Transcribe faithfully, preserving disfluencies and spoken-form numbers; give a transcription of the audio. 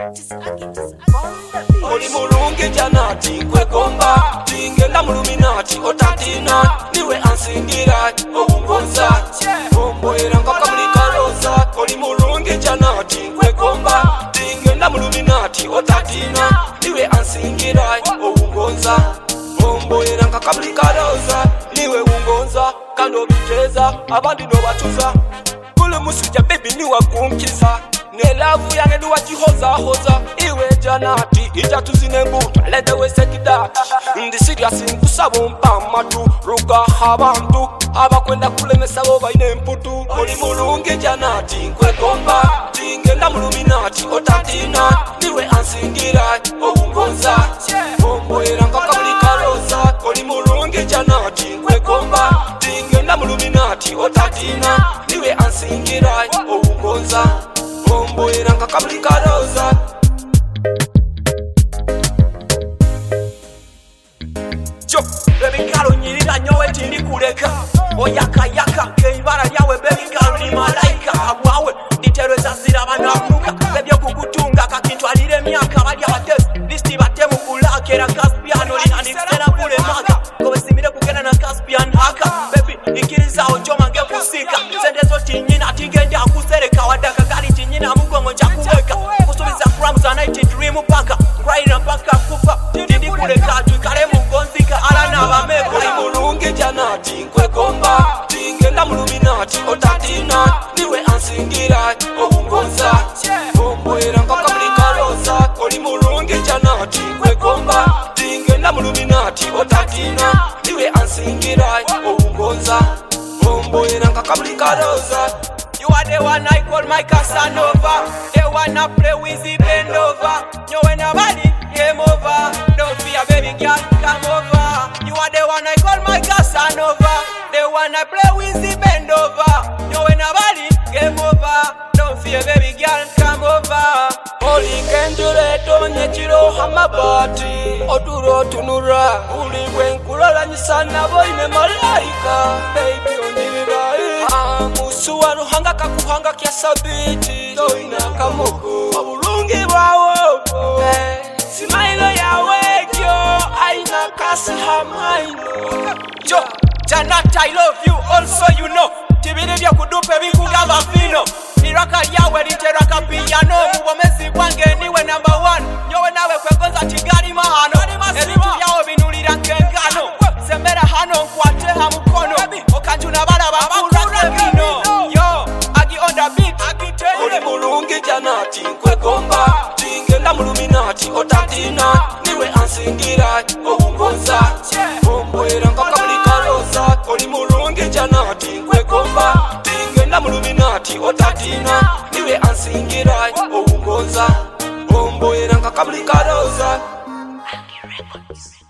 Oli mulungi janati kwegomba tingenda muluminati otatina niwe ansingira obungonza omboera nkakamulikaloza. Oli mulungi janati kwegomba tingenda muluminati otatina niwe ansingira obungonza omboera nkakamulikaloza niwe ungonza kando biteza abandi no batuza kule musujja baby niwe kunkiza ne love yange duwa jihoza hoza iwe janati ijatuzine mbuto let the way set it out ndi serious nkusabo mpamatu ruga abantu abakwenda kulemesa bo baine mputu. Oli mulungi janati kwegomba tingenda muluminati otatina niwe ansingira obungonza omboera nkakamulikaloza. Oli mulungi janati kwegomba tingenda muluminati otatina niwe ansingira obungonza omboera nkakamulikaloza. Jo baby girl nyirira nyowe tindi kuleka oyaka yaka keibara lyawe baby girl ni malaika abwawe nditereza zira banakuka bebyo kukutunga kakintwalire myaka bali abatezi listi batemu kulakera Caspiano linanistera kule maka kobe simire kugenda na Caspian haka baby ikiriza ojoma nge kusika sendezo tinyina tingende akusereka wadaka gali tinyina mugongo nja kuweka kusubiza grams a night dream paka crying paka kufa tindi kuleka tukale mugonzika alana bameko. Oli mulungi janati kwegomba tingenda muluminati otatina niwe ansingira obungonza omboera nkakamulikaloza. Oli mulungi janati kwegomba tingenda muluminati otatina niwe ansingira obungonza omboera nkakamulikaloza. You are the one I call my Casanova, the one I play with the bend over. You ain't nobody, game over. Don't fear baby girl, come over. You are the one I call my Casanova, the one I play with the bend over. You ain't nobody, game over. Don't fear baby girl, come over. Oli kendule tonye chiro hamabati oduro tunura uli wenkulala nyisana boine malaika baby onyibibai amusuwa ruhanga kakuhanga kya sabiti toina kamoko obulungi bwawo simailo yawe kyo aina kasi hamaino. Jo Janati I love you also you know tibiri bya kudupe bikugaba fino iraka yawe literaka piano mubomezi bwange niwe number one nyowe nawe kwekoza tigari mahano ebitu byawo binulira nkengano sembera hano nkwate ha mukono okanjuna bala bakura bino yo agi on the beat agiteye. Oli mulungi janati kwegomba tingenda muluminati otatina niwe ansingira obungonza omboera nkakamulikaloza. Oli mulungi janati kwegomba tingenda muluminati otatina niwe ansingira obungonza omboera nkakamulikaloza.